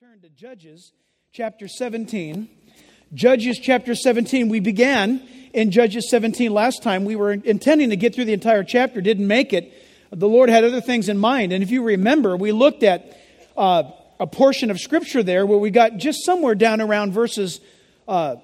turn to Judges chapter 17. Judges chapter 17. We began in Judges 17 last time. We were intending to get through the entire chapter, didn't make it. The Lord had other things in mind. And if you remember, we looked at a portion of Scripture there where we got just somewhere down around verses 4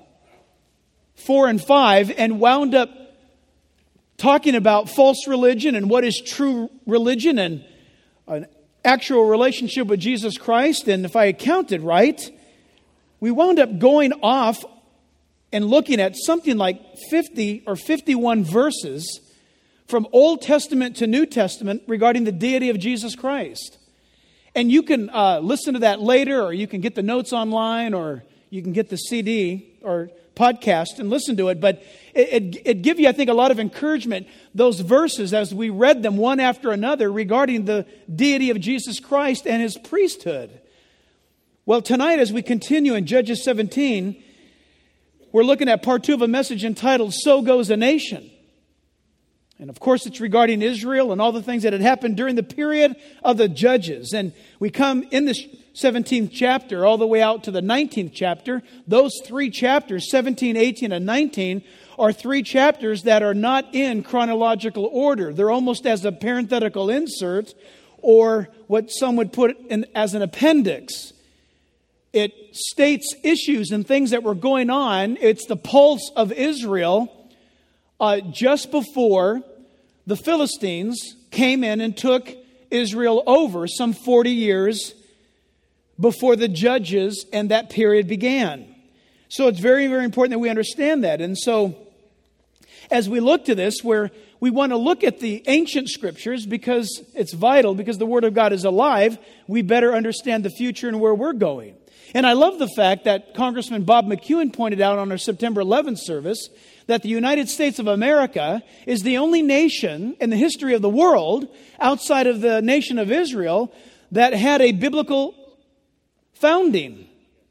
and 5 and wound up talking about false religion and what is true religion and an actual relationship with Jesus Christ. And if I counted right, we wound up going off and looking at something like 50 or 51 verses from Old Testament to New Testament regarding the deity of Jesus Christ. And you can listen to that later, or you can get the notes online, or you can get the CD or podcast and listen to it. But it give you, I think, a lot of encouragement, those verses as we read them one after another regarding the deity of Jesus Christ and His priesthood. Well, tonight as we continue in Judges 17, we're looking at part 2 of a message entitled, So Goes a Nation. And of course, it's regarding Israel and all the things that had happened during the period of the Judges. And we come in this 17th chapter all the way out to the 19th chapter. Those 3 chapters, 17, 18, and 19, are 3 chapters that are not in chronological order. They're almost as a parenthetical insert, or what some would put in as an appendix. It states issues and things that were going on. It's the pulse of Israel just before the Philistines came in and took Israel over some 40 years before the Judges and that period began. So it's very, very important that we understand that. And so as we look to this, where we want to look at the ancient scriptures because it's vital, because the Word of God is alive, we better understand the future and where we're going. And I love the fact that Congressman Bob McEwen pointed out on our September 11th service that the United States of America is the only nation in the history of the world outside of the nation of Israel that had a biblical founding.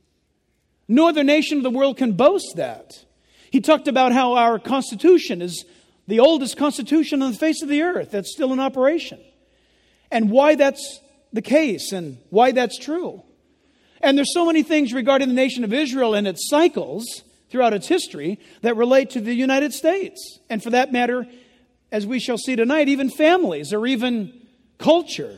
No other nation of the world can boast that. He talked about how our Constitution is the oldest Constitution on the face of the earth that's still in operation, and why that's the case and why that's true. And there's so many things regarding the nation of Israel and its cycles throughout its history that relate to the United States. And for that matter, as we shall see tonight, even families or even culture.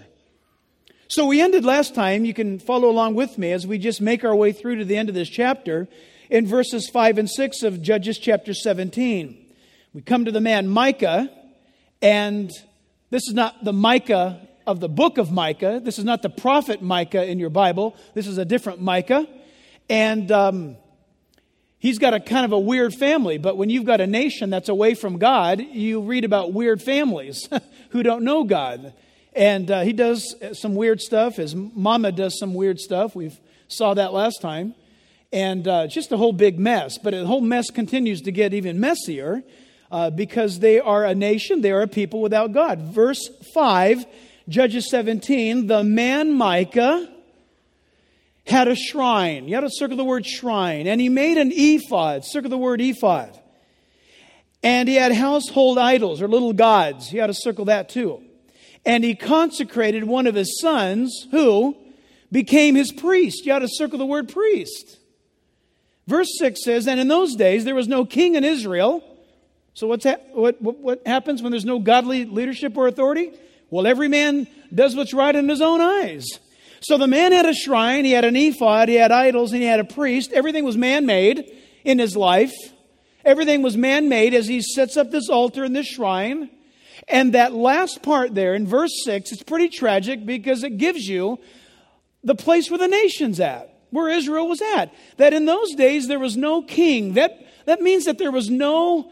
So we ended last time, you can follow along with me as we just make our way through to the end of this chapter, in verses 5 and 6 of Judges chapter 17. We come to the man Micah, and this is not the Micah of the book of Micah. This is not the prophet Micah in your Bible. This is a different Micah. And he's got a kind of a weird family. But when you've got a nation that's away from God, you read about weird families who don't know God. And he does some weird stuff. His mama does some weird stuff. We saw that last time. And just a whole big mess. But the whole mess continues to get even messier because they are a nation. They are a people without God. Verse 5, Judges 17, the man Micah had a shrine. You have to circle the word shrine. And he made an ephod. Circle the word ephod. And he had household idols or little gods. You have to circle that too. And he consecrated one of his sons who became his priest. You have to circle the word priest. Verse 6 says, and in those days there was no king in Israel. So what happens when there's no godly leadership or authority? Well, every man does what's right in his own eyes. So the man had a shrine, he had an ephod, he had idols, and he had a priest. Everything was man-made in his life. Everything was man-made as he sets up this altar and this shrine. And that last part there in verse 6, it's pretty tragic because it gives you the place where the nation's at, where Israel was at. That in those days there was no king. That means that there was no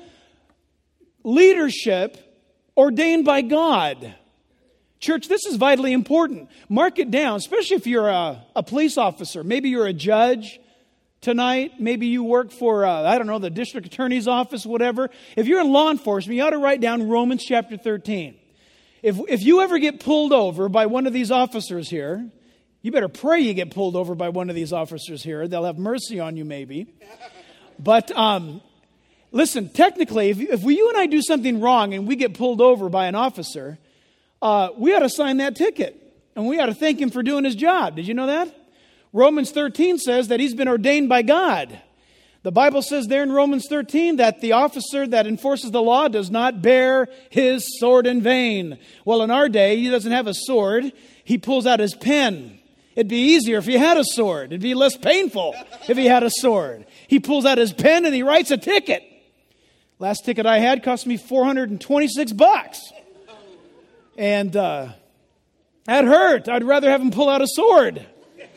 leadership ordained by God. Church, this is vitally important. Mark it down, especially if you're a police officer. Maybe you're a judge tonight. Maybe you work for, the district attorney's office, whatever. If you're in law enforcement, you ought to write down Romans chapter 13. If you ever get pulled over by one of these officers here, you better pray you get pulled over by one of these officers here. They'll have mercy on you maybe. But listen, technically, if you and I do something wrong and we get pulled over by an officer, we ought to sign that ticket. And we ought to thank him for doing his job. Did you know that? Romans 13 says that he's been ordained by God. The Bible says there in Romans 13 that the officer that enforces the law does not bear his sword in vain. Well, in our day, he doesn't have a sword. He pulls out his pen. It'd be easier if he had a sword. It'd be less painful if he had a sword. He pulls out his pen and he writes a ticket. Last ticket I had cost me $426. And that hurt. I'd rather have him pull out a sword.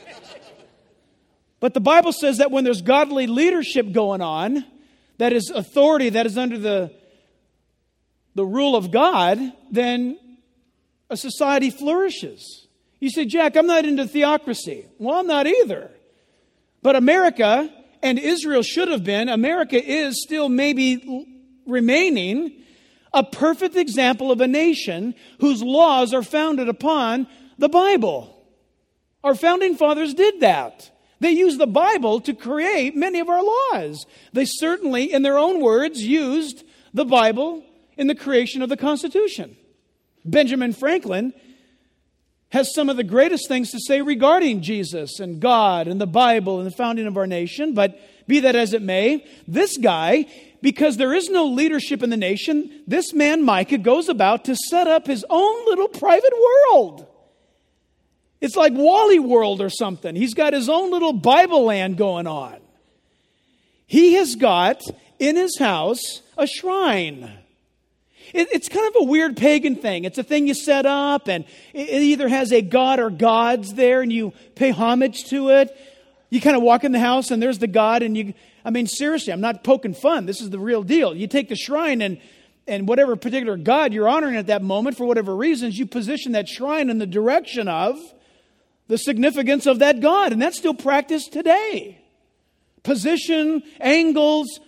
But the Bible says that when there's godly leadership going on, that is authority that is under the rule of God, then a society flourishes. You say, Jack, I'm not into theocracy. Well, I'm not either. But America, and Israel should have been, America is still maybe remaining a perfect example of a nation whose laws are founded upon the Bible. Our founding fathers did that. They used the Bible to create many of our laws. They certainly, in their own words, used the Bible in the creation of the Constitution. Benjamin Franklin has some of the greatest things to say regarding Jesus and God and the Bible and the founding of our nation. But be that as it may, this guy, because there is no leadership in the nation, this man Micah goes about to set up his own little private world. It's like Wally World or something. He's got his own little Bible land going on. He has got in his house a shrine. It's kind of a weird pagan thing. It's a thing you set up, and it either has a god or gods there, and you pay homage to it. You kind of walk in the house, and there's the god, and seriously, I'm not poking fun. This is the real deal. You take the shrine, and whatever particular god you're honoring at that moment, for whatever reasons, you position that shrine in the direction of the significance of that God. And that's still practiced today. Position, angles,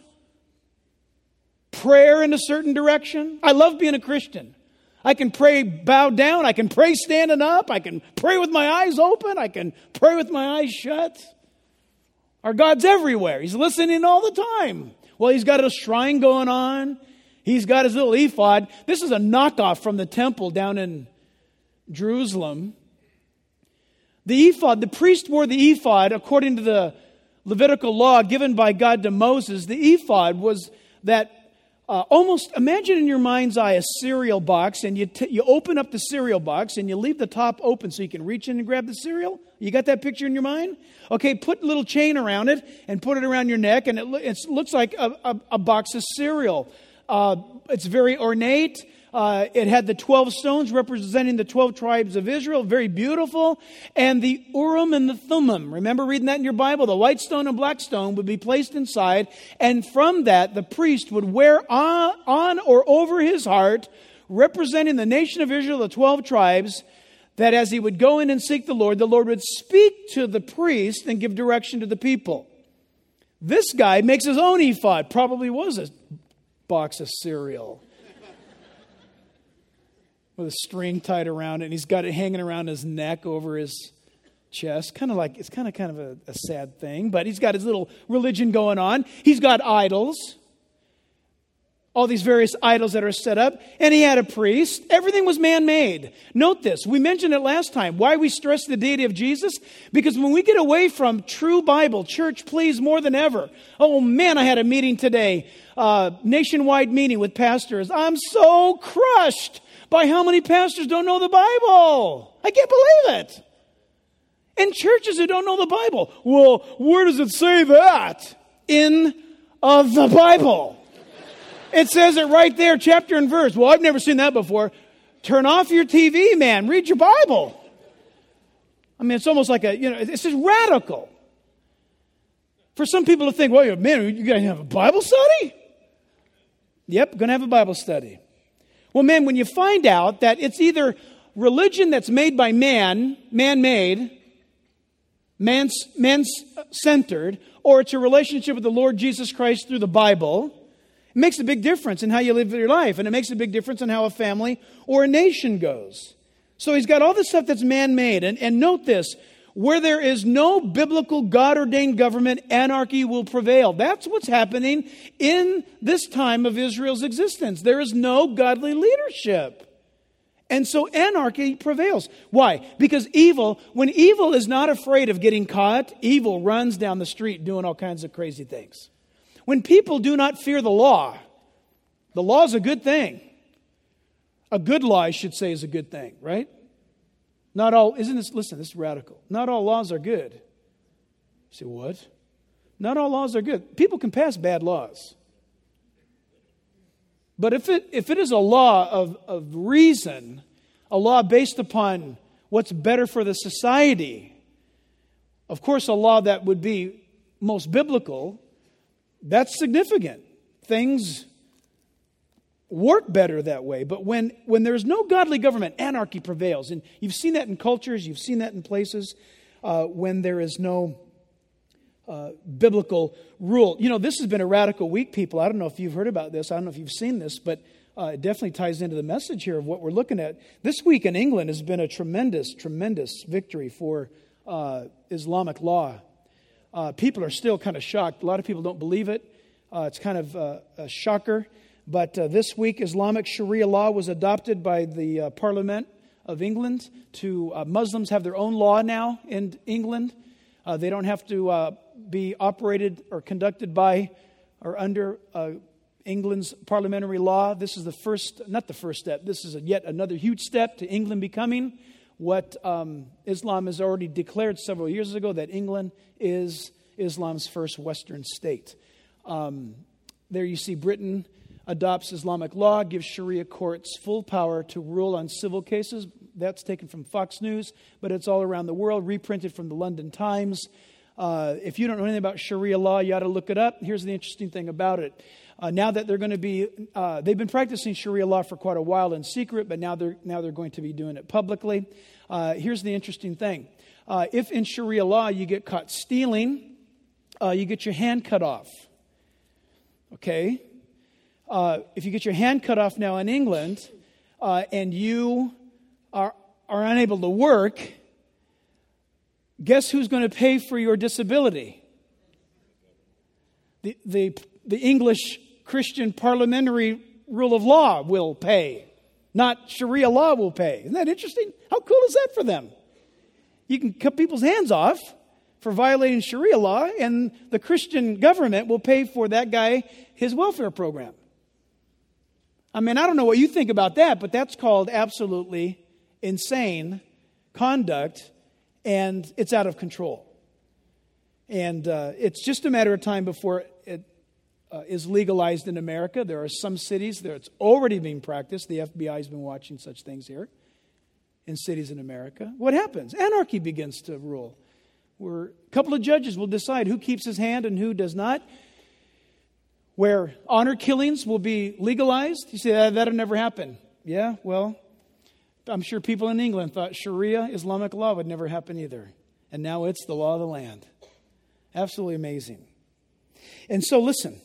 prayer in a certain direction. I love being a Christian. I can pray bowed down. I can pray standing up. I can pray with my eyes open. I can pray with my eyes shut. Our God's everywhere. He's listening all the time. Well, He's got a shrine going on. He's got His little ephod. This is a knockoff from the temple down in Jerusalem. The ephod, the priest wore the ephod according to the Levitical law given by God to Moses. The ephod was that almost, imagine in your mind's eye a cereal box, and you open up the cereal box and you leave the top open so you can reach in and grab the cereal. You got that picture in your mind? Okay, put a little chain around it and put it around your neck, and it looks like a box of cereal. It's very ornate. It had the 12 stones representing the 12 tribes of Israel. Very beautiful. And the Urim and the Thummim. Remember reading that in your Bible? The white stone and black stone would be placed inside. And from that, the priest would wear on or over his heart, representing the nation of Israel, the 12 tribes, that as he would go in and seek the Lord would speak to the priest and give direction to the people. This guy makes his own ephod. Probably was a box of cereal with a string tied around it, and he's got it hanging around his neck over his chest. It's kind of a sad thing, but he's got his little religion going on. He's got idols, all these various idols that are set up, and he had a priest. Everything was man-made. Note this. We mentioned it last time. Why we stress the deity of Jesus? Because when we get away from true Bible, church, please, more than ever. Oh man, I had a meeting today, nationwide meeting with pastors. I'm so crushed by how many pastors don't know the Bible. I can't believe it. And churches who don't know the Bible. Well, where does it say that? In the Bible. It says it right there, chapter and verse. Well, I've never seen that before. Turn off your TV, man. Read your Bible. It's almost like it's just radical. For some people to think, well, man, you guys have a Bible study? Yep, going to have a Bible study. Well, man, when you find out that it's either religion that's made by man-made, man-centered, or it's a relationship with the Lord Jesus Christ through the Bible, it makes a big difference in how you live your life, and it makes a big difference in how a family or a nation goes. So he's got all this stuff that's man-made, and note this, where there is no biblical God-ordained government, anarchy will prevail. That's what's happening in this time of Israel's existence. There is no godly leadership. And so anarchy prevails. Why? Because when evil is not afraid of getting caught, evil runs down the street doing all kinds of crazy things. When people do not fear the law is a good thing. A good law, I should say, is a good thing, right? Not all, listen, this is radical. Not all laws are good. You say, what? Not all laws are good. People can pass bad laws. But if it is a law of reason, a law based upon what's better for the society, of course a law that would be most biblical, that's significant. Things work better that way. But when there's no godly government, anarchy prevails. And you've seen that in cultures, you've seen that in places when there is no biblical rule. You know, this has been a radical week, people. I don't know if you've heard about this. I don't know if you've seen this, but it definitely ties into the message here of what we're looking at. This week in England has been a tremendous, tremendous victory for Islamic law. People are still kind of shocked. A lot of people don't believe it. It's kind of a shocker. But this week, Islamic Sharia law was adopted by the Parliament of England. Muslims have their own law now in England. They don't have to be operated or conducted by or under England's parliamentary law. This is not the first step. This is yet another huge step to England becoming what Islam has already declared several years ago, that England is Islam's first Western state. There you see Britain adopts Islamic law, gives Sharia courts full power to rule on civil cases. That's taken from Fox News, but it's all around the world, reprinted from the London Times. If you don't know anything about Sharia law, you ought to look it up. Here's the interesting thing about it. Now that they're going to be, they've been practicing Sharia law for quite a while in secret, but now they're going to be doing it publicly. Here's the interesting thing. If in Sharia law you get caught stealing, you get your hand cut off. Okay? If you get your hand cut off now in England, and you are unable to work, guess who's going to pay for your disability? The English Christian parliamentary rule of law will pay, not Sharia law will pay. Isn't that interesting? How cool is that for them? You can cut people's hands off for violating Sharia law, and the Christian government will pay for that guy his welfare program. I mean, I don't know what you think about that, but that's called absolutely insane conduct, and it's out of control. And it's just a matter of time before it is legalized in America. There are some cities there it's already being practiced. The FBI has been watching such things here in cities in America. What happens? Anarchy begins to rule. Where a couple of judges will decide who keeps his hand and who does not. Where honor killings will be legalized. You say, that'll never happen. Yeah, well, I'm sure people in England thought Sharia, Islamic law, would never happen either. And now it's the law of the land. Absolutely amazing. And so listen,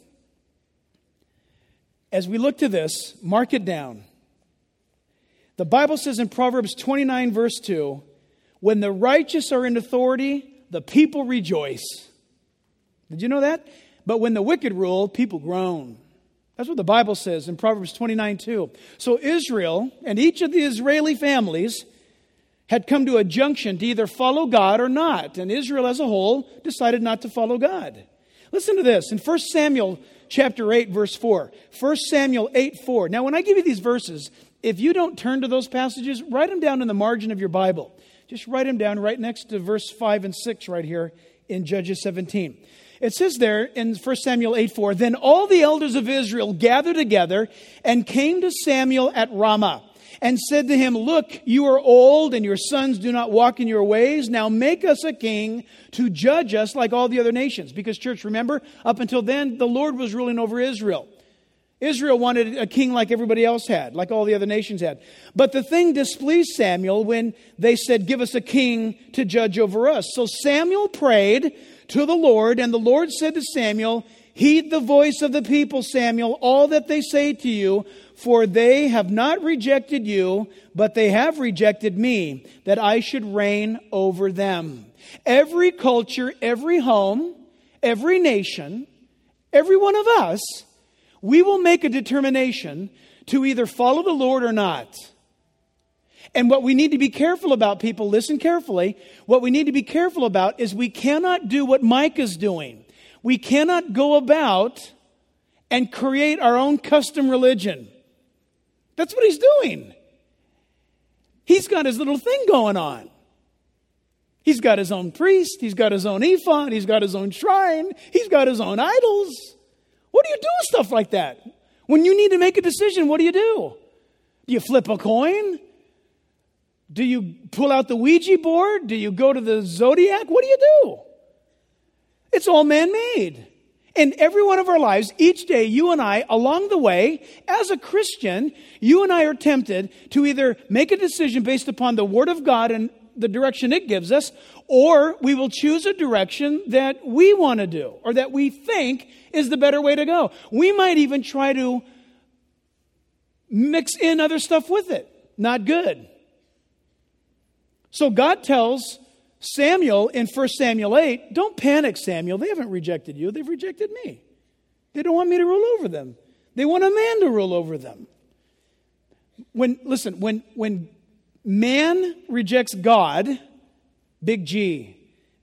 as we look to this, mark it down. The Bible says in Proverbs 29 verse 2, when the righteous are in authority, the people rejoice. Did you know that? But when the wicked rule, people groan. That's what the Bible says in Proverbs 29:2. So Israel and each of the Israeli families had come to a junction to either follow God or not. And Israel as a whole decided not to follow God. Listen to this in 1 Samuel chapter 8, verse 4. 1 Samuel 8:4. Now, when I give you these verses, if you don't turn to those passages, write them down in the margin of your Bible. Just write them down right next to verse 5 and 6 right here in Judges 17. It says there in 1 Samuel 8:4, then all the elders of Israel gathered together and came to Samuel at Ramah and said to him, look, you are old and your sons do not walk in your ways. Now make us a king to judge us like all the other nations. Because, church, remember, up until then, the Lord was ruling over Israel. Israel wanted a king like everybody else had, like all the other nations had. But the thing displeased Samuel when they said, give us a king to judge over us. So Samuel prayed to the Lord, and the Lord said to Samuel, heed the voice of the people, Samuel, all that they say to you, for they have not rejected you, but they have rejected me, that I should reign over them. Every culture, every home, every nation, every one of us, we will make a determination to either follow the Lord or not. And what we need to be careful about, people, listen carefully, what we need to be careful about is we cannot do what Micah's doing. We cannot go about and create our own custom religion. That's what he's doing. He's got his little thing going on. He's got his own priest. He's got his own ephod. He's got his own shrine. He's got his own idols. What do you do with stuff like that? When you need to make a decision, what do? Do you flip a coin? Do you pull out the Ouija board? Do you go to the zodiac? What do you do? It's all man-made. In every one of our lives, each day, you and I, along the way, as a Christian, you and I are tempted to either make a decision based upon the Word of God and the direction it gives us, or we will choose a direction that we want to do, or that we think is the better way to go. We might even try to mix in other stuff with it. Not good. So God tells Samuel in 1 Samuel 8, don't panic, Samuel. They haven't rejected you. They've rejected me. They don't want me to rule over them. They want a man to rule over them. When man rejects God, big G,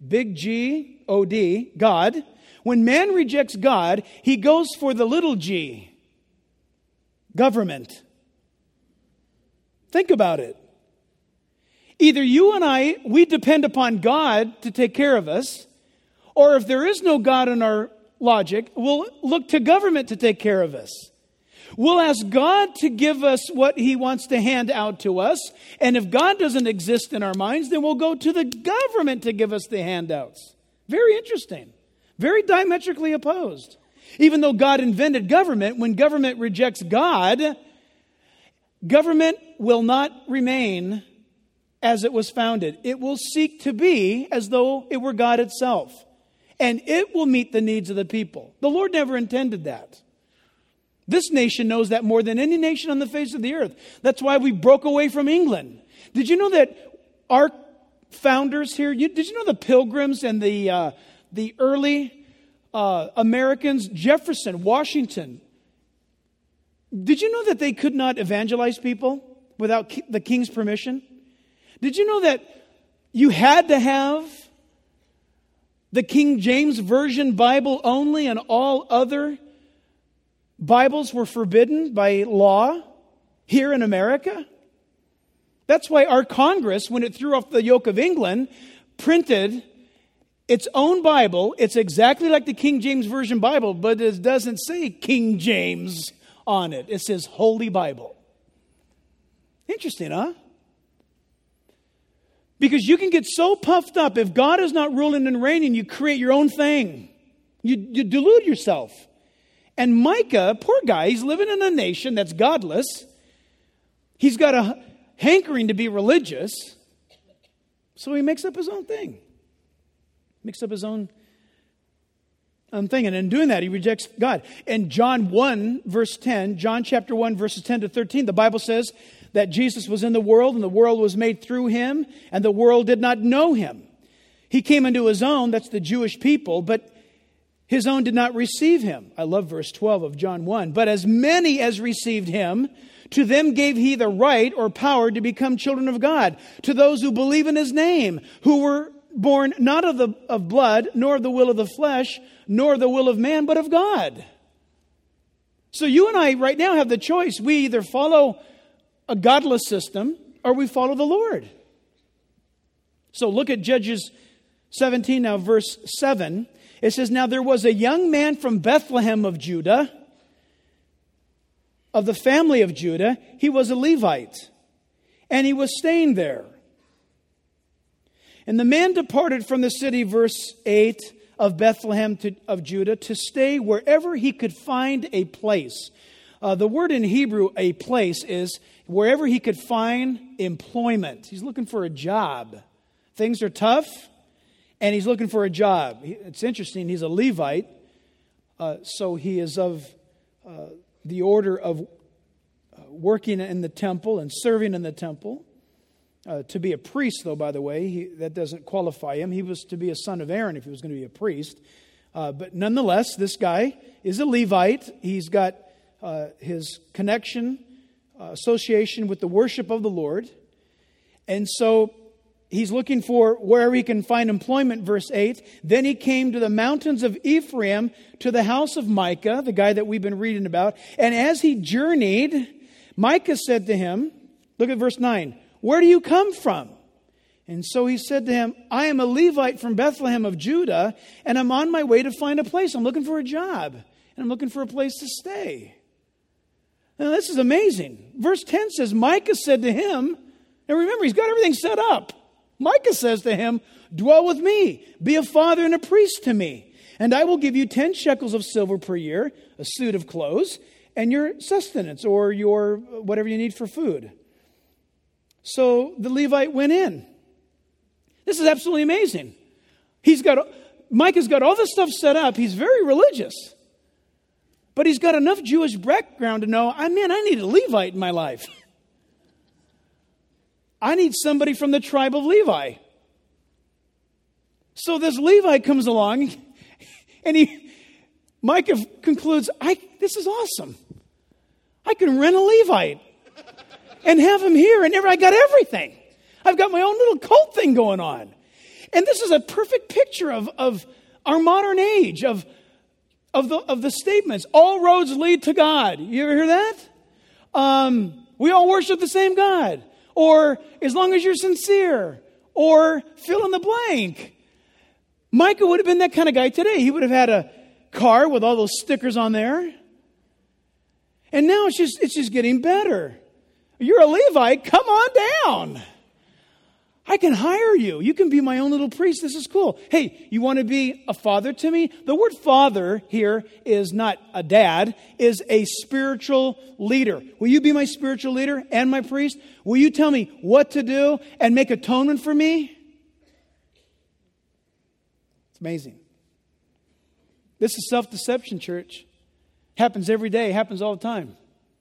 O-D, God. When man rejects God, he goes for the little g, government. Think about it. Either you and I, we depend upon God to take care of us, or if there is no God in our logic, we'll look to government to take care of us. We'll ask God to give us what He wants to hand out to us, and if God doesn't exist in our minds, then we'll go to the government to give us the handouts. Very interesting. Very diametrically opposed. Even though God invented government, when government rejects God, government will not remain as it was founded. It will seek to be as though it were God itself. And it will meet the needs of the people. The Lord never intended that. This nation knows that more than any nation on the face of the earth. That's why we broke away from England. Did you know that our founders here, did you know the Pilgrims and the early Americans, Jefferson, Washington, did you know that they could not evangelize people without the king's permission? Did you know that you had to have the King James Version Bible only, and all other Bibles were forbidden by law here in America? That's why our Congress, when it threw off the yoke of England, printed its own Bible. It's exactly like the King James Version Bible, but it doesn't say King James on it. It says Holy Bible. Interesting, huh? Because you can get so puffed up. If God is not ruling and reigning, you create your own thing. You delude yourself. And Micah, poor guy, he's living in a nation that's godless. He's got a hankering to be religious. So he makes up his own thing. Makes up his own thing. And in doing that, he rejects God. In John chapter 1, verses 10 to 13, the Bible says that Jesus was in the world, and the world was made through him, and the world did not know him. He came into his own, that's the Jewish people, but his own did not receive him. I love verse 12 of John 1. But as many as received him, to them gave he the right or power to become children of God, to those who believe in his name, who were born not of blood, nor of the will of the flesh, nor the will of man, but of God. So you and I right now have the choice. We either follow a godless system, or we follow the Lord. So look at Judges 17 now, verse 7. It says, now there was a young man from Bethlehem of Judah, of the family of Judah. He was a Levite, and he was staying there. And the man departed from the city, verse 8, of Bethlehem of Judah, to stay wherever he could find a place. The word in Hebrew, a place, is wherever he could find employment. He's looking for a job. Things are tough, and he's looking for a job. It's interesting, he's a Levite, so he is of the order of working in the temple and serving in the temple. To be a priest, though, by the way, that doesn't qualify him. He was to be a son of Aaron if he was going to be a priest. But nonetheless, this guy is a Levite. He's got his connection, association with the worship of the Lord. And so he's looking for where he can find employment, verse 8. Then he came to the mountains of Ephraim, to the house of Micah, the guy that we've been reading about. And as he journeyed, Micah said to him, look at verse 9, where do you come from? And so he said to him, I am a Levite from Bethlehem of Judah, and I'm on my way to find a place. I'm looking for a job, and I'm looking for a place to stay. Now this is amazing. Verse 10 says, Micah said to him, and remember, he's got everything set up. Micah says to him, dwell with me, be a father and a priest to me, and I will give you 10 shekels of silver per year, a suit of clothes, and your sustenance, or your whatever you need for food. So the Levite went in. This is absolutely amazing. Micah's got all this stuff set up. He's very religious. But he's got enough Jewish background to know, I need a Levite in my life. I need somebody from the tribe of Levi. So this Levite comes along, and Micah concludes, this is awesome. I can rent a Levite and have him here, and I got everything. I've got my own little cult thing going on. And this is a perfect picture of our modern age, of the statements. All roads lead to God. You ever hear that? We all worship the same God. Or as long as you're sincere. Or fill in the blank. Micah would have been that kind of guy today. He would have had a car with all those stickers on there. And now it's just getting better. You're a Levite, come on down. I can hire you. You can be my own little priest. This is cool. Hey, you want to be a father to me? The word father here is not a dad, is a spiritual leader. Will you be my spiritual leader and my priest? Will you tell me what to do and make atonement for me? It's amazing. This is self-deception, church. Happens every day, happens all the time.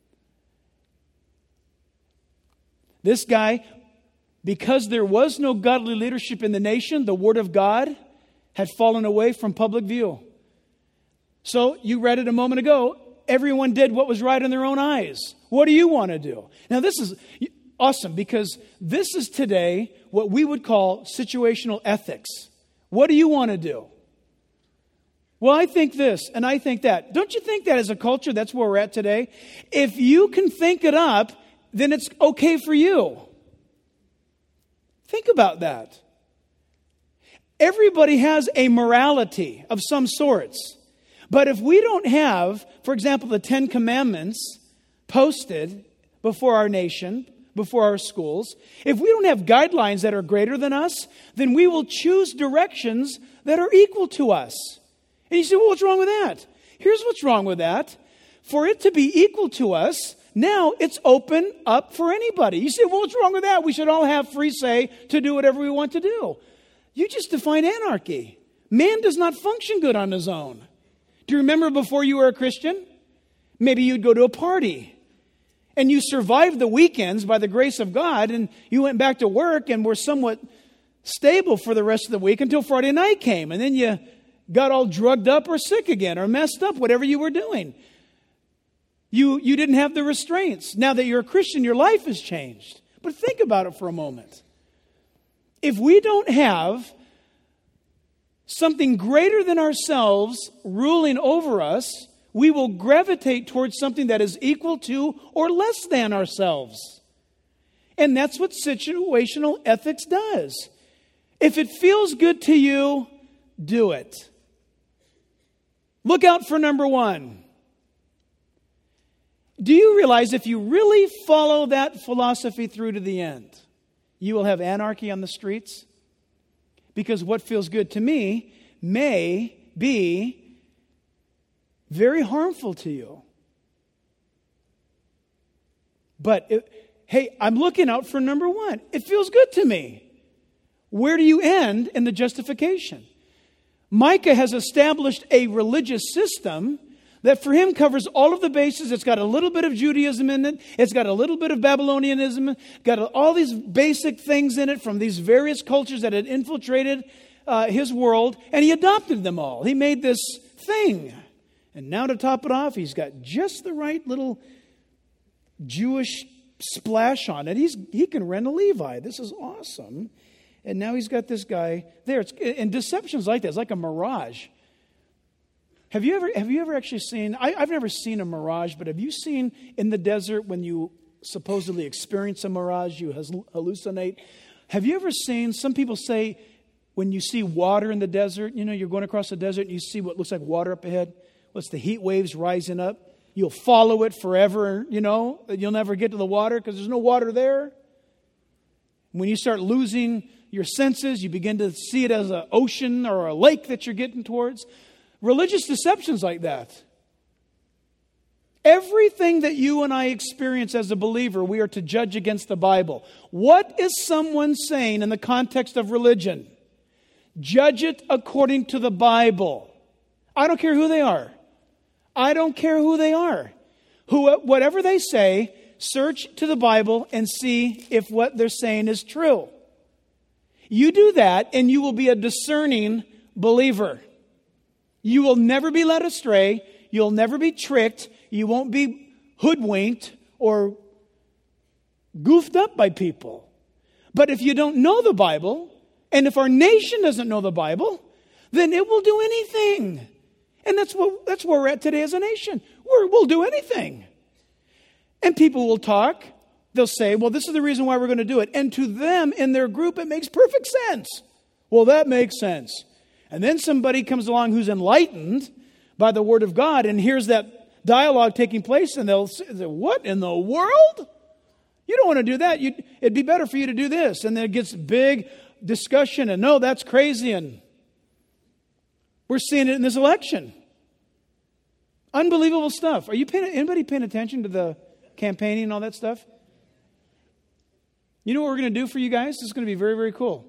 This guy, because there was no godly leadership in the nation, the Word of God had fallen away from public view. So, you read it a moment ago, everyone did what was right in their own eyes. What do you want to do? Now, this is awesome because this is today what we would call situational ethics. What do you want to do? Well, I think this and I think that. Don't you think that as a culture, that's where we're at today? If you can think it up, then it's okay for you. Think about that. Everybody has a morality of some sorts. But if we don't have, for example, the 10 Commandments posted before our nation, before our schools, if we don't have guidelines that are greater than us, then we will choose directions that are equal to us. And you say, well, what's wrong with that? Here's what's wrong with that. For it to be equal to us, now it's open up for anybody. You say, well, what's wrong with that? We should all have free say to do whatever we want to do. You just define anarchy. Man does not function good on his own. Do you remember before you were a Christian? Maybe you'd go to a party. And you survived the weekends by the grace of God. And you went back to work and were somewhat stable for the rest of the week until Friday night came. And then you got all drugged up or sick again or messed up, whatever you were doing. You didn't have the restraints. Now that you're a Christian, your life has changed. But think about it for a moment. If we don't have something greater than ourselves ruling over us, we will gravitate towards something that is equal to or less than ourselves. And that's what situational ethics does. If it feels good to you, do it. Look out for number one. Do you realize if you really follow that philosophy through to the end, you will have anarchy on the streets? Because what feels good to me may be very harmful to you. But, hey, I'm looking out for number one. It feels good to me. Where do you end in the justification? Micah has established a religious system that for him covers all of the bases. It's got a little bit of Judaism in it. It's got a little bit of Babylonianism. Got all these basic things in it from these various cultures that had infiltrated his world. And he adopted them all. He made this thing. And now to top it off, he's got just the right little Jewish splash on it. He can rent a Levi. This is awesome. And now he's got this guy there. And deception's like that. It's like a mirage. Have you ever actually seen, I've never seen a mirage, but have you seen in the desert when you supposedly experience a mirage, you hallucinate? Have you ever seen, some people say, when you see water in the desert, you're going across the desert and you see what looks like water up ahead. What's the heat waves rising up? You'll follow it forever, you'll never get to the water because there's no water there. When you start losing your senses, you begin to see it as an ocean or a lake that you're getting towards. Religious deception's like that. Everything that you and I experience as a believer, we are to judge against the Bible. What is someone saying in the context of religion? Judge it according to the Bible. I don't care who they are. I don't care who they are. Whatever they say, search to the Bible and see if what they're saying is true. You do that and you will be a discerning believer. You will never be led astray. You'll never be tricked. You won't be hoodwinked or goofed up by people. But if you don't know the Bible, and if our nation doesn't know the Bible, then it will do anything. And that's where we're at today as a nation. We'll do anything. And people will talk. They'll say, well, this is the reason why we're going to do it. And to them, in their group, it makes perfect sense. Well, that makes sense. And then somebody comes along who's enlightened by the Word of God and hears that dialogue taking place, and they'll say, what in the world? You don't want to do that. It'd be better for you to do this. And then it gets big discussion, and no, that's crazy. And we're seeing it in this election. Unbelievable stuff. Anybody paying attention to the campaigning and all that stuff? You know what we're going to do for you guys? This is going to be very, very cool.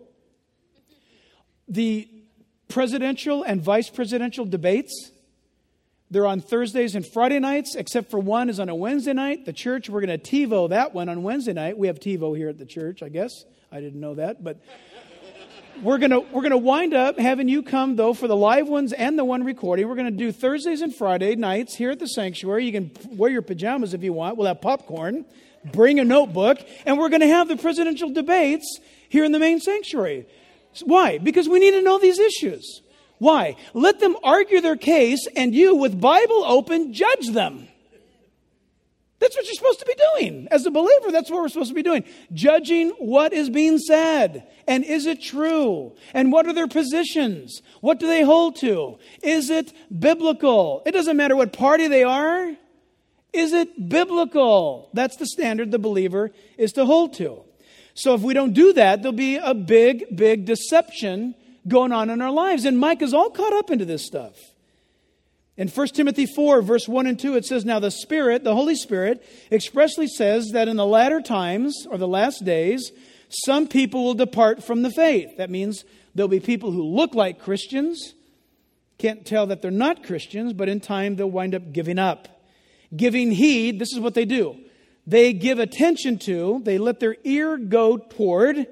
The presidential and vice presidential debates, they're on Thursdays and Friday nights, except for one is on a Wednesday night. The church, we're going to TiVo that one on Wednesday night. We have TiVo here at the church, I guess. I didn't know that, but we're going to wind up having you come, though, for the live ones and the one recording. We're going to do Thursdays and Friday nights here at the sanctuary. You can wear your pajamas if you want. We'll have popcorn. Bring a notebook. And we're going to have the presidential debates here in the main sanctuary. Why? Because we need to know these issues. Why? Let them argue their case, and you, with Bible open, judge them. That's what you're supposed to be doing. As a believer, that's what we're supposed to be doing. Judging what is being said. And is it true? And what are their positions? What do they hold to? Is it biblical? It doesn't matter what party they are. Is it biblical? That's the standard the believer is to hold to. So if we don't do that, there'll be a big, big deception going on in our lives. And Mike is all caught up into this stuff. In 1 Timothy 4, verse 1 and 2, it says, now the Spirit, the Holy Spirit, expressly says that in the latter times, or the last days, some people will depart from the faith. That means there'll be people who look like Christians, can't tell that they're not Christians, but in time they'll wind up giving up. Giving heed, this is what they do. They give attention to, they let their ear go toward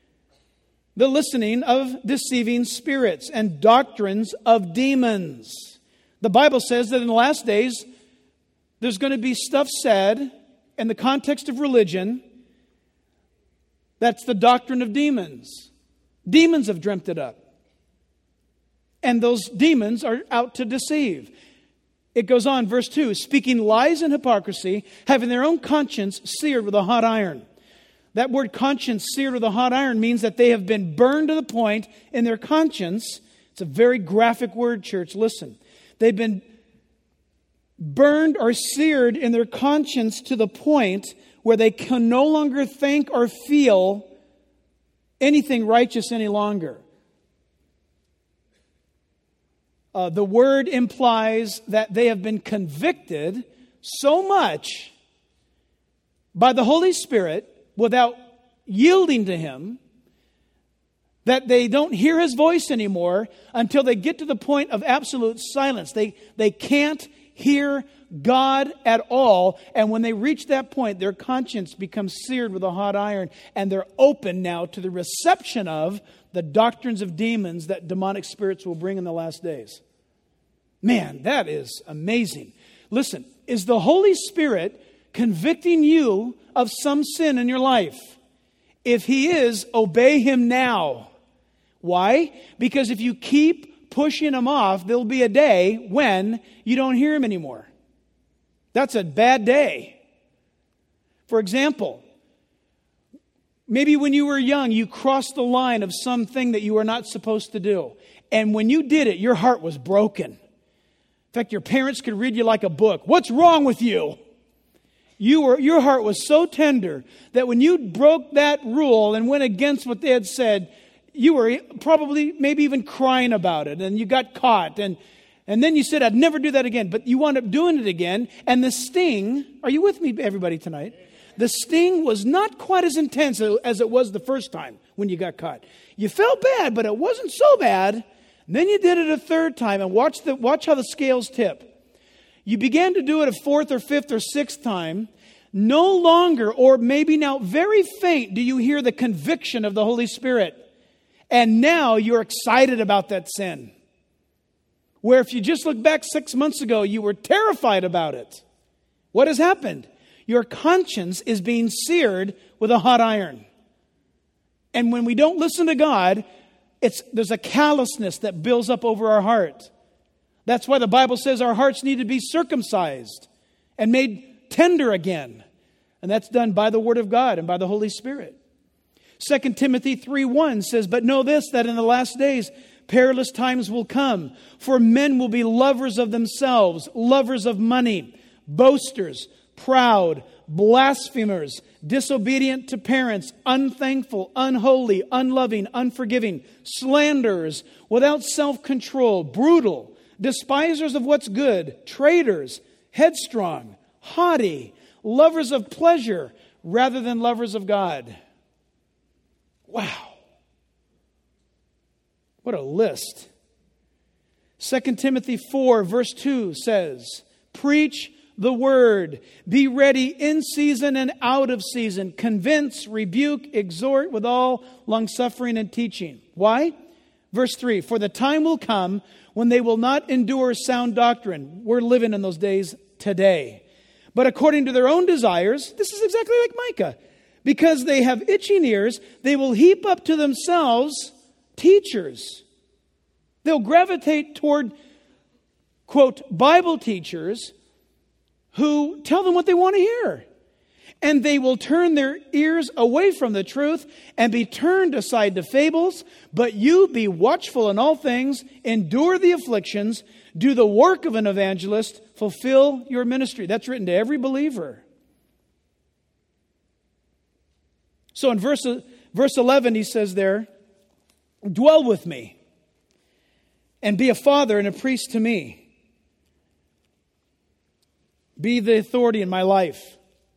the listening of deceiving spirits and doctrines of demons. The Bible says that in the last days, there's going to be stuff said in the context of religion that's the doctrine of demons. Demons have dreamt it up. And those demons are out to deceive. It goes on, verse 2, speaking lies and hypocrisy, having their own conscience seared with a hot iron. That word conscience, seared with a hot iron, means that they have been burned to the point in their conscience. It's a very graphic word, church. Listen. They've been burned or seared in their conscience to the point where they can no longer think or feel anything righteous any longer. The word implies that they have been convicted so much by the Holy Spirit without yielding to Him that they don't hear His voice anymore until they get to the point of absolute silence. They can't hear God at all. And when they reach that point, their conscience becomes seared with a hot iron. And they're open now to the reception of the doctrines of demons that demonic spirits will bring in the last days. Man, that is amazing. Listen, is the Holy Spirit convicting you of some sin in your life? If He is, obey Him now. Why? Because if you keep pushing Him off, there'll be a day when you don't hear Him anymore. That's a bad day. For example, maybe when you were young, you crossed the line of something that you were not supposed to do. And when you did it, your heart was broken. In fact, your parents could read you like a book. What's wrong with you? Your heart was so tender that when you broke that rule and went against what they had said, you were probably maybe even crying about it, and you got caught. And then you said, I'd never do that again. But you wound up doing it again. And the sting, are you with me, everybody, tonight? The sting was not quite as intense as it was the first time when you got caught. You felt bad, but it wasn't so bad. And then you did it a third time, and watch how the scales tip. You began to do it a fourth or fifth or sixth time. No longer, or maybe now very faint, do you hear the conviction of the Holy Spirit. And now you're excited about that sin. Where if you just look back 6 months ago, you were terrified about it. What has happened? Your conscience is being seared with a hot iron. And when we don't listen to God, there's a callousness that builds up over our heart. That's why the Bible says our hearts need to be circumcised and made tender again. And that's done by the Word of God and by the Holy Spirit. 2 Timothy 3:1 says, but know this, that in the last days perilous times will come. For men will be lovers of themselves, lovers of money, boasters, proud, blasphemers, disobedient to parents, unthankful, unholy, unloving, unforgiving, slanderers, without self-control, brutal, despisers of what's good, traitors, headstrong, haughty, lovers of pleasure rather than lovers of God. Wow. What a list. 2 Timothy 4 verse 2 says, preach the word. Be ready in season and out of season. Convince, rebuke, exhort with all longsuffering and teaching. Why? Verse 3, for the time will come when they will not endure sound doctrine. We're living in those days today. But according to their own desires, this is exactly like Micah. Because they have itching ears, they will heap up to themselves teachers. They'll gravitate toward, quote, Bible teachers who tell them what they want to hear. And they will turn their ears away from the truth and be turned aside to fables. But you be watchful in all things, endure the afflictions, do the work of an evangelist, fulfill your ministry. That's written to every believer. So in verse 11 he says there, dwell with me and be a father and a priest to me. Be the authority in my life.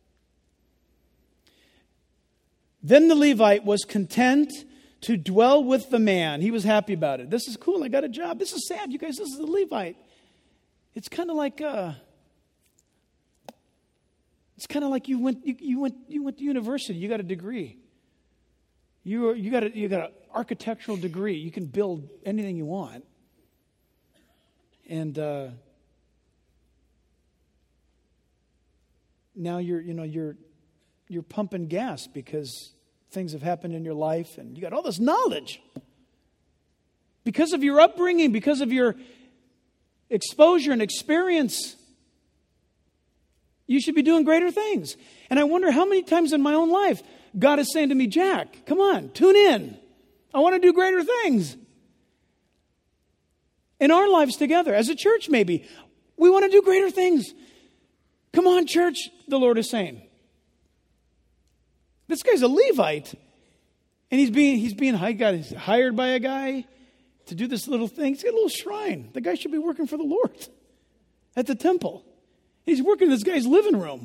Then the Levite was content to dwell with the man. He was happy about it. This is cool. I got a job. This is sad, you guys. This is the Levite. It's kind of like you went to university. You got a degree. You got an architectural degree. You can build anything you want. And now you're pumping gas because things have happened in your life and you got all this knowledge. Because of your upbringing, because of your exposure and experience, you should be doing greater things. And I wonder how many times in my own life God is saying to me, Jack, come on, tune in. I want to do greater things. In our lives together, as a church maybe, we want to do greater things. Come on, church, the Lord is saying. This guy's a Levite, and he's hired by a guy to do this little thing. He's got a little shrine. The guy should be working for the Lord at the temple. He's working in this guy's living room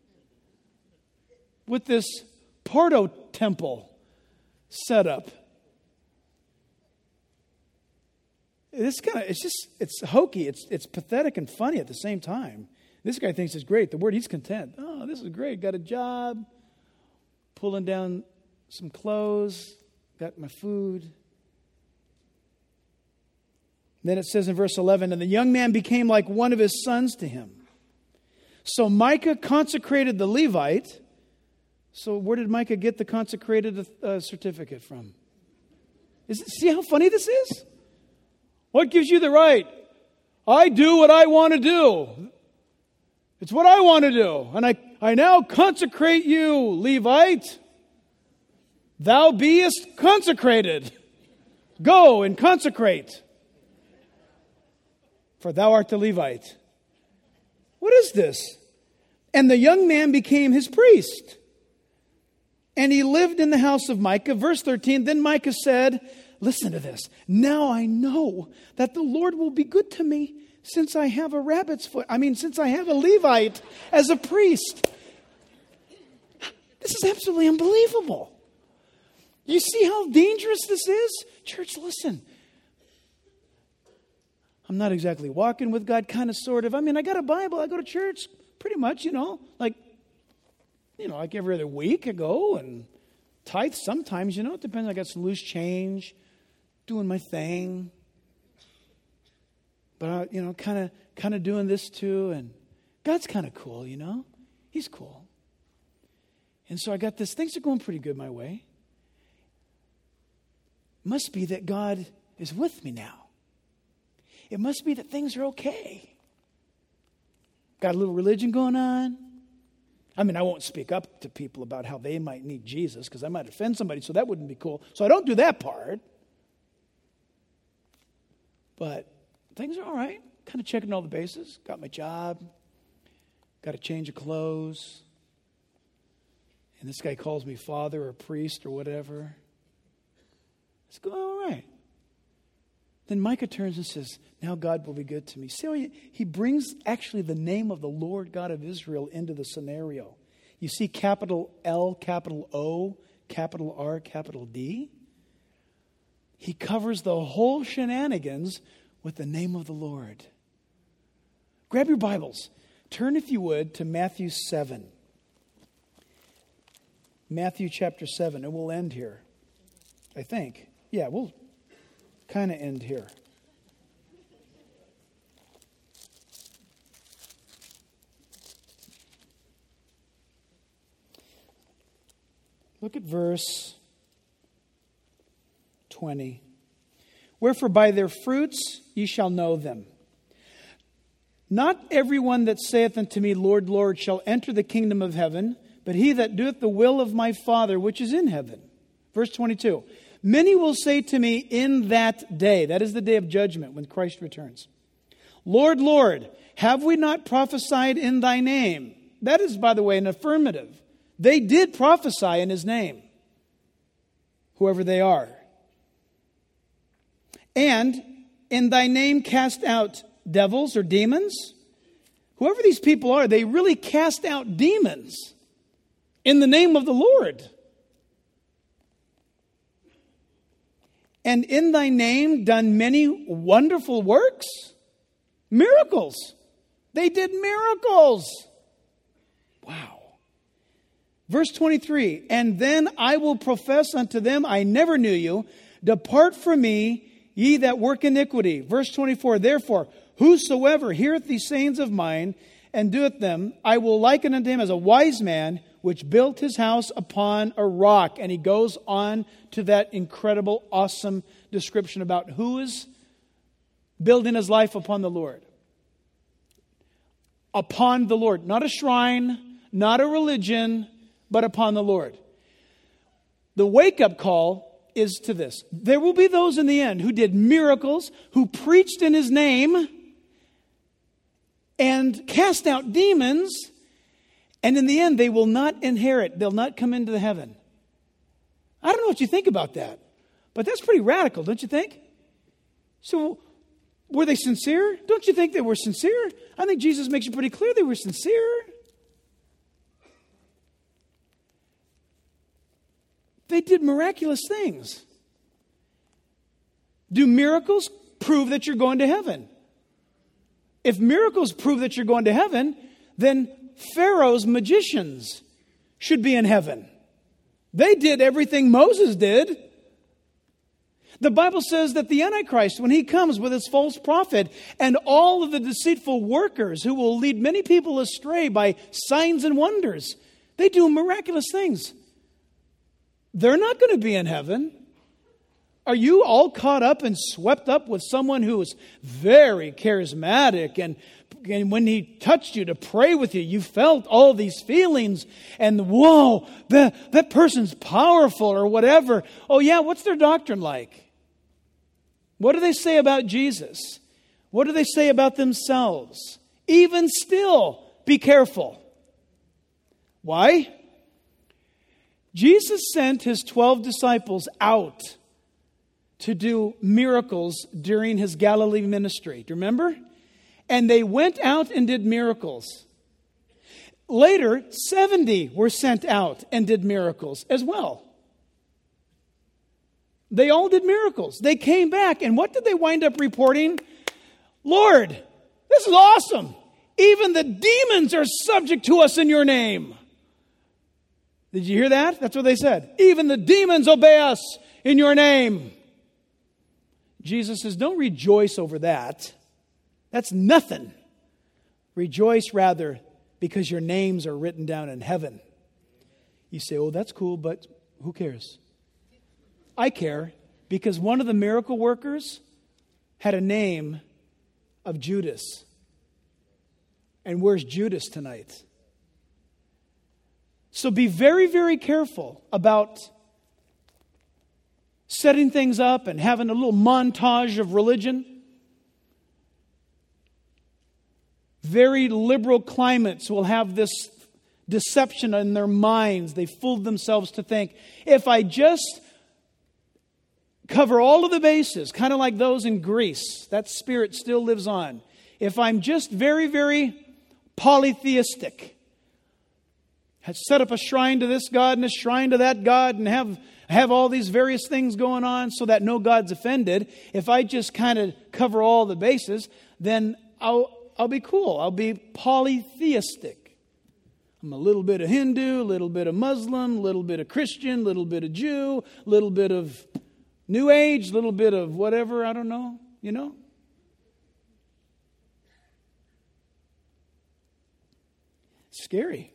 with this Pardo temple set up. It's hokey. It's pathetic and funny at the same time. This guy thinks it's great. The word, he's content. Oh, this is great. Got a job. Pulling down some clothes. Got my food. Then it says in verse 11, and the young man became like one of his sons to him. So Micah consecrated the Levite. So where did Micah get the consecrated certificate from? See how funny this is? What gives you the right? I do what I want to do. It's what I want to do. And I now consecrate you, Levite. Thou beest consecrated. Go and consecrate. For thou art the Levite. What is this? And the young man became his priest. And he lived in the house of Micah. Verse 13, then Micah said, listen to this. Now I know that the Lord will be good to me since I have since I have a Levite as a priest. This is absolutely unbelievable. You see how dangerous this is? Church, listen. I'm not exactly walking with God, kind of, sort of. I got a Bible. I go to church pretty much, like every other week I go and tithe sometimes, it depends. I got some loose change, doing my thing. But, kind of doing this too. And God's kind of cool, He's cool. And so I got this. Things are going pretty good my way. Must be that God is with me now. It must be that things are okay. Got a little religion going on. I won't speak up to people about how they might need Jesus because I might offend somebody, so that wouldn't be cool. So I don't do that part. But things are all right. Kind of checking all the bases. Got my job. Got a change of clothes. And this guy calls me father or priest or whatever. It's going all right. Then Micah turns and says, now God will be good to me. See how he brings actually the name of the Lord God of Israel into the scenario. You see capital L, capital O, capital R, capital D. He covers the whole shenanigans with the name of the Lord. Grab your Bibles. Turn, if you would, to Matthew 7. Matthew chapter 7. And we'll end here, I think. Yeah, we'll kind of end here. Look at verse 20. Wherefore by their fruits ye shall know them. Not everyone that saith unto me, Lord, Lord, shall enter the kingdom of heaven, but he that doeth the will of my Father which is in heaven. Verse 22. Many will say to me in that day, that is the day of judgment when Christ returns, Lord, Lord, have we not prophesied in thy name? That is, by the way, an affirmative. They did prophesy in his name, whoever they are. And in thy name cast out devils or demons. Whoever these people are, they really cast out demons in the name of the Lord. And in thy name done many wonderful works. Miracles. They did miracles. Wow. Verse 23. And then I will profess unto them, I never knew you. Depart from me, ye that work iniquity. Verse 24. Therefore, whosoever heareth these sayings of mine and doeth them, I will liken unto him as a wise man which built his house upon a rock. And he goes on to that incredible, awesome description about who is building his life upon the Lord. Upon the Lord. Not a shrine, not a religion, but upon the Lord. The wake-up call is to this. There will be those in the end who did miracles, who preached in his name, and cast out demons, and in the end, they will not inherit. They'll not come into the heaven. I don't know what you think about that, but that's pretty radical, don't you think? So, were they sincere? Don't you think they were sincere? I think Jesus makes it pretty clear they were sincere. They did miraculous things. Do miracles prove that you're going to heaven? If miracles prove that you're going to heaven, then Pharaoh's magicians should be in heaven. They did everything Moses did. The Bible says that the Antichrist, when he comes with his false prophet and all of the deceitful workers who will lead many people astray by signs and wonders, they do miraculous things. They're not going to be in heaven. Are you all caught up and swept up with someone who is very charismatic and when he touched you to pray with you, you felt all these feelings and whoa, that person's powerful or whatever. Oh yeah, what's their doctrine like? What do they say about Jesus? What do they say about themselves? Even still, be careful. Why? Jesus sent his 12 disciples out to do miracles during his Galilee ministry. Do you remember? And they went out and did miracles. Later, 70 were sent out and did miracles as well. They all did miracles. They came back, and what did they wind up reporting? Lord, this is awesome. Even the demons are subject to us in your name. Did you hear that? That's what they said. Even the demons obey us in your name. Jesus says, don't rejoice over that. That's nothing. Rejoice rather because your names are written down in heaven. You say, oh, that's cool, but who cares? I care because one of the miracle workers had a name of Judas. And where's Judas tonight? So be very, very careful about setting things up and having a little montage of religion. Very liberal climates will have this deception in their minds. They fooled themselves to think, if I just cover all of the bases, kind of like those in Greece, that spirit still lives on. If I'm just very, very polytheistic, set up a shrine to this God and a shrine to that God and have all these various things going on so that no God's offended, if I just kind of cover all the bases, then I'll be cool. I'll be polytheistic. I'm a little bit of Hindu, a little bit of Muslim, a little bit of Christian, a little bit of Jew, a little bit of New Age, a little bit of whatever, I don't know, you know. It's scary.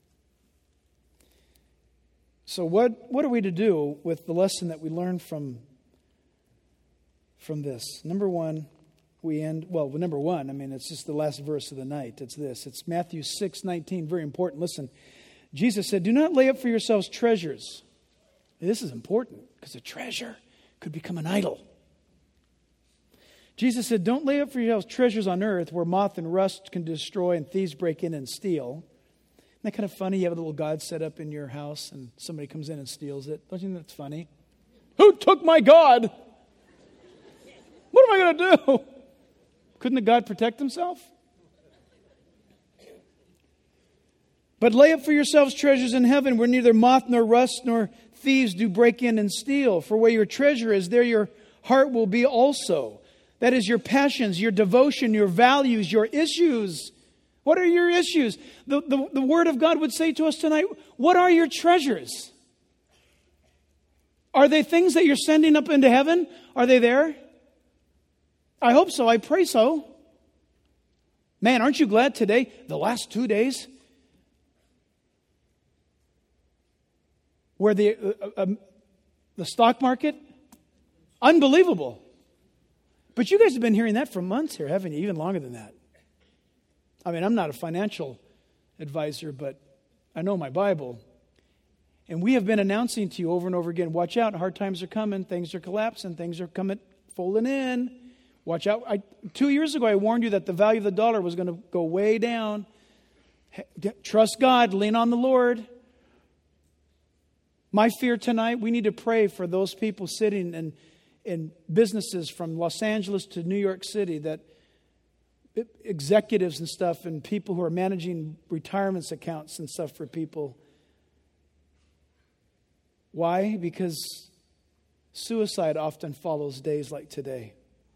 So what are we to do with the lesson that we learned from this? Number one, it's just the last verse of the night. It's this. It's Matthew 6:19, very important. Listen, Jesus said, do not lay up for yourselves treasures. This is important because a treasure could become an idol. Jesus said, don't lay up for yourselves treasures on earth where moth and rust can destroy and thieves break in and steal. Isn't that kind of funny? You have a little God set up in your house and somebody comes in and steals it. Don't you think that's funny? Who took my God? What am I going to do? Couldn't the God protect himself? But lay up for yourselves treasures in heaven where neither moth nor rust nor thieves do break in and steal. For where your treasure is, there your heart will be also. That is your passions, your devotion, your values, your issues. What are your issues? The Word of God would say to us tonight, what are your treasures? Are they things that you're sending up into heaven? Are they there? I hope so. I pray so. Man, aren't you glad today, the last 2 days, where the stock market, unbelievable. But you guys have been hearing that for months here, haven't you? Even longer than that. I mean, I'm not a financial advisor, but I know my Bible. And we have been announcing to you over and over again, watch out, hard times are coming, things are collapsing, things are coming, folding in. Watch out. 2 years ago, I warned you that the value of the dollar was going to go way down. Trust God, lean on the Lord. My fear tonight, we need to pray for those people sitting in businesses from Los Angeles to New York City, that executives and stuff and people who are managing retirement accounts and stuff for people. Why? Because suicide often follows days like today.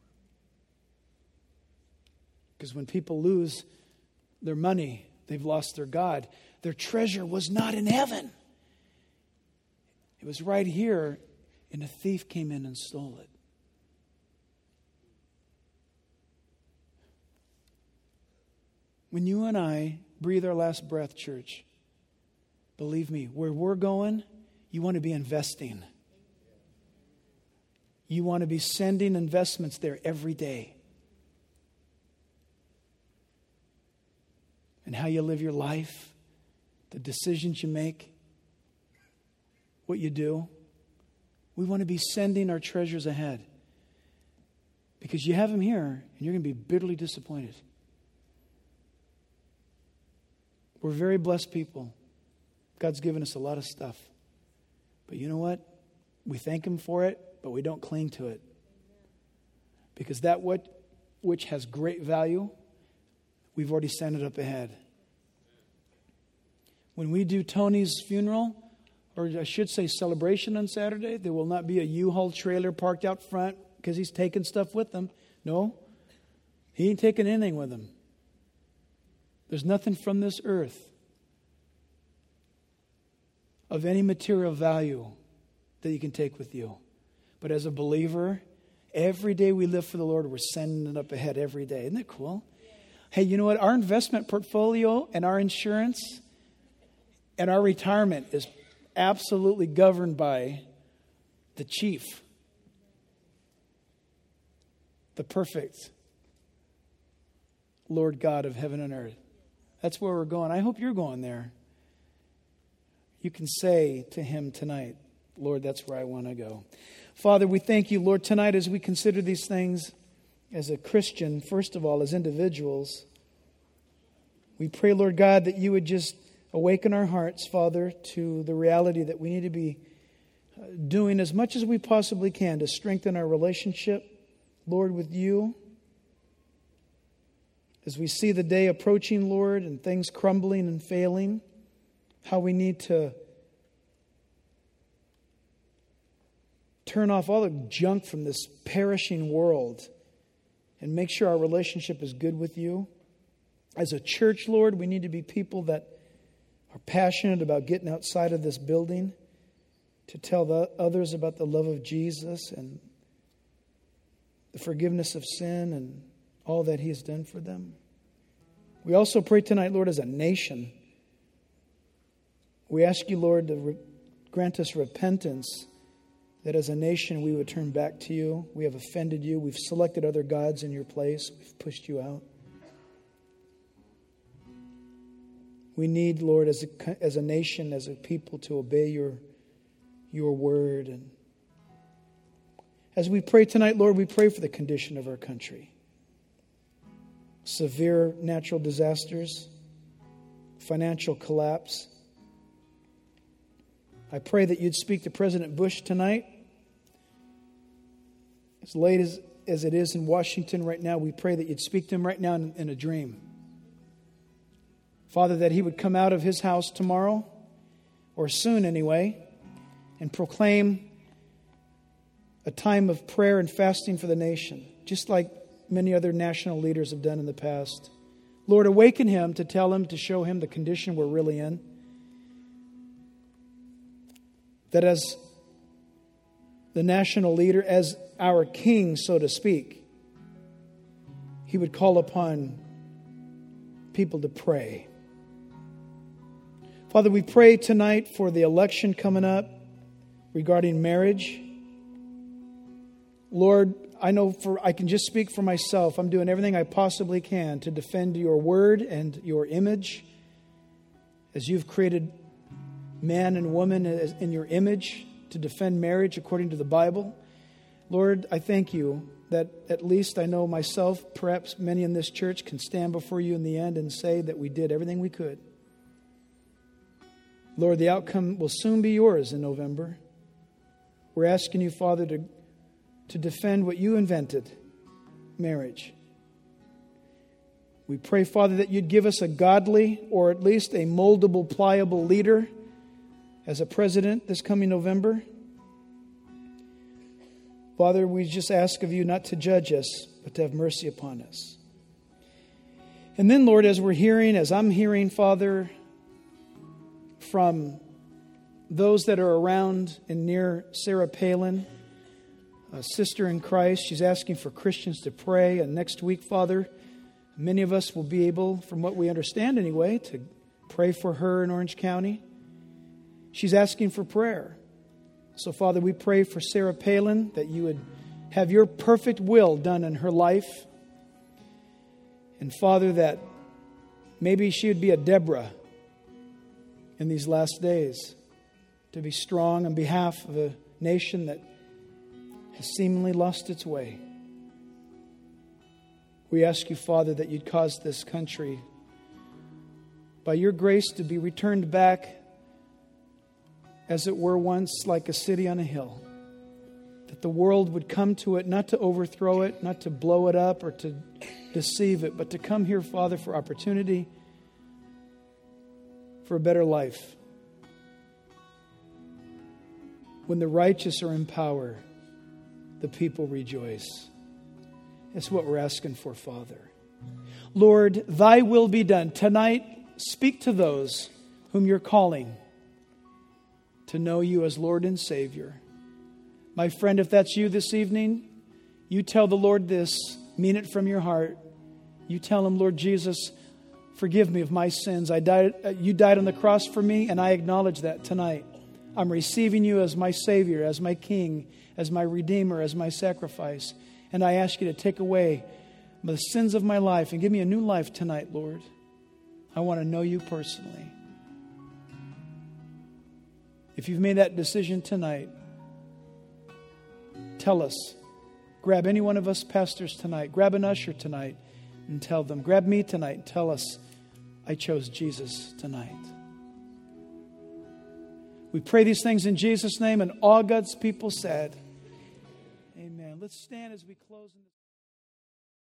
Because when people lose their money, they've lost their God. Their treasure was not in heaven. It was right here, and a thief came in and stole it. When you and I breathe our last breath, church, believe me, where we're going, you want to be investing. You want to be sending investments there every day. And how you live your life, the decisions you make, what you do. We want to be sending our treasures ahead. Because you have them here, and you're going to be bitterly disappointed. We're very blessed people. God's given us a lot of stuff. But you know what? We thank Him for it, but we don't cling to it. Because that which has great value, we've already sent it up ahead. When we do Tony's funeral, or I should say celebration on Saturday, there will not be a U-Haul trailer parked out front because he's taking stuff with him. No, he ain't taking anything with him. There's nothing from this earth of any material value that you can take with you. But as a believer, every day we live for the Lord, we're sending it up ahead every day. Isn't that cool? Hey, you know what? Our investment portfolio and our insurance and our retirement is absolutely governed by the chief, the perfect Lord God of heaven and earth. That's where we're going. I hope you're going there. You can say to Him tonight, Lord, that's where I want to go. Father, we thank You, Lord, tonight as we consider these things as a Christian, first of all, as individuals. We pray, Lord God, that You would just awaken our hearts, Father, to the reality that we need to be doing as much as we possibly can to strengthen our relationship, Lord, with You. As we see the day approaching, Lord, and things crumbling and failing, how we need to turn off all the junk from this perishing world and make sure our relationship is good with You. As a church, Lord, we need to be people that are passionate about getting outside of this building to tell others about the love of Jesus and the forgiveness of sin and all that He has done for them. We also pray tonight, Lord, as a nation. We ask You, Lord, to grant us repentance, that as a nation we would turn back to You. We have offended You. We've selected other gods in Your place. We've pushed You out. We need, Lord, as a nation, as a people, to obey Your word. And as we pray tonight, Lord, we pray for the condition of our country. Severe natural disasters, financial collapse. I pray that You'd speak to President Bush tonight. As late as it is in Washington right now, we pray that You'd speak to him right now in a dream. Father, that he would come out of his house tomorrow, or soon anyway, and proclaim a time of prayer and fasting for the nation, just like many other national leaders have done in the past. Lord, awaken him to tell him, to show him the condition we're really in. That as the national leader, as our king, so to speak, he would call upon people to pray. Father, we pray tonight for the election coming up regarding marriage. Lord, I can just speak for myself. I'm doing everything I possibly can to defend Your word and Your image. As You've created man and woman in Your image to defend marriage according to the Bible. Lord, I thank You that at least I know myself, perhaps many in this church, can stand before You in the end and say that we did everything we could. Lord, the outcome will soon be Yours in November. We're asking You, Father, to defend what You invented, marriage. We pray, Father, that You'd give us a godly, or at least a moldable, pliable leader as a president this coming November. Father, we just ask of You not to judge us, but to have mercy upon us. And then, Lord, as I'm hearing, Father, from those that are around and near Sarah Palin, a sister in Christ, she's asking for Christians to pray. And next week, Father, Many of us will be able, from what we understand anyway, to pray for her in Orange County. She's asking for prayer. So, Father, we pray for Sarah Palin that you would have your perfect will done in her life. And, Father, that maybe she would be a Deborah in these last days, to be strong on behalf of a nation that has seemingly lost its way. We ask you, Father, that you'd cause this country, by your grace, to be returned back, as it were once, like a city on a hill. That the world would come to it, not to overthrow it, not to blow it up or to deceive it, but to come here, Father, for opportunity, for a better life. When the righteous are in power, the people rejoice. That's what we're asking for, Father. Lord, thy will be done. Tonight, speak to those whom you're calling to know you as Lord and Savior. My friend, if that's you this evening, you tell the Lord this. Mean it from your heart. You tell him, Lord Jesus, forgive me of my sins. You died on the cross for me, and I acknowledge that tonight. I'm receiving you as my Savior, as my King, as my Redeemer, as my sacrifice. And I ask you to take away the sins of my life and give me a new life tonight, Lord. I want to know you personally. If you've made that decision tonight, tell us. Grab any one of us pastors tonight. Grab an usher tonight and tell them. Grab me tonight and tell us, I chose Jesus tonight. We pray these things in Jesus' name, and all God's people said, amen. Let's stand as we close.